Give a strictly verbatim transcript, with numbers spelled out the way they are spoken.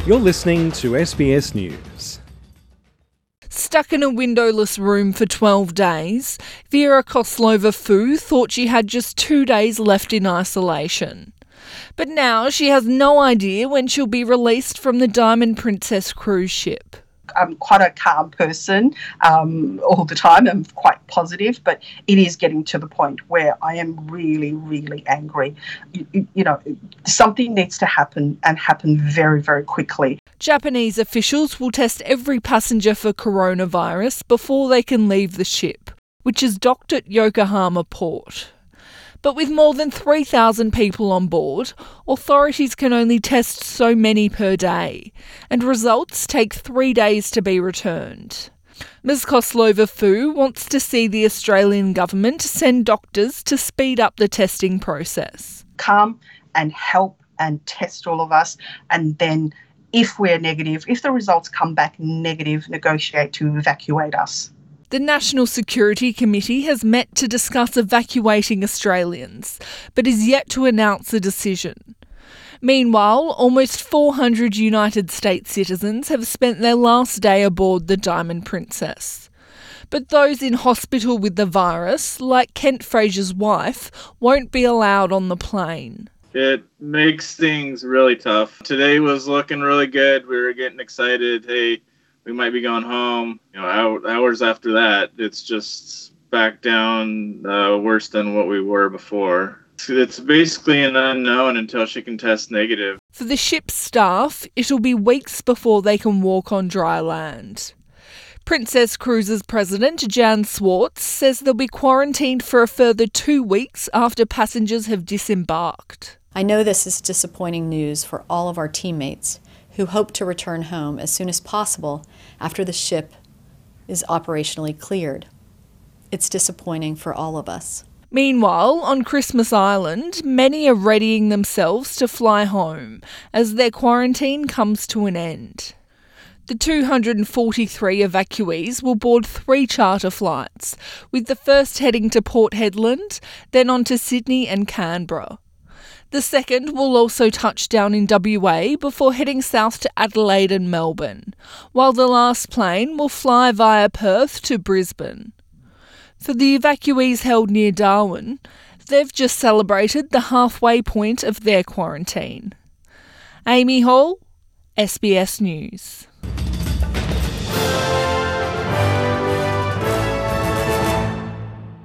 You're listening to S B S News. Stuck in a windowless room for twelve days, Vera Koslova-Fu thought she had just two days left in isolation. But now she has no idea when she'll be released from the Diamond Princess cruise ship. I'm quite a calm person um, all the time. I'm quite positive, but it is getting to the point where I am really, really angry. You, you know, something needs to happen and happen very, very quickly. Japanese officials will test every passenger for coronavirus before they can leave the ship, which is docked at Yokohama Port. But with more than three thousand people on board, authorities can only test so many per day, and results take three days to be returned. Miz Koslova-Fu wants to see the Australian government send doctors to speed up the testing process. Come and help and test all of us, and then if we're negative, if the results come back negative, negotiate to evacuate us. The National Security Committee has met to discuss evacuating Australians, but is yet to announce a decision. Meanwhile, almost four hundred United States citizens have spent their last day aboard the Diamond Princess. But those in hospital with the virus, like Kent Fraser's wife, won't be allowed on the plane. It makes things really tough. Today was looking really good. We were getting excited. Hey, we might be going home. You know, hours after that, it's just back down uh, worse than what we were before. It's basically an unknown until she can test negative. For the ship's staff, it'll be weeks before they can walk on dry land. Princess Cruises President Jan Swartz says they'll be quarantined for a further two weeks after passengers have disembarked. I know this is disappointing news for all of our teammates who hope to return home as soon as possible after the ship is operationally cleared. It's disappointing for all of us. Meanwhile, on Christmas Island, many are readying themselves to fly home as their quarantine comes to an end. The two hundred forty-three evacuees will board three charter flights, with the first heading to Port Hedland, then on to Sydney and Canberra. The second will also touch down in W A before heading south to Adelaide and Melbourne, while the last plane will fly via Perth to Brisbane. For the evacuees held near Darwin, they've just celebrated the halfway point of their quarantine. Amy Hall, S B S News.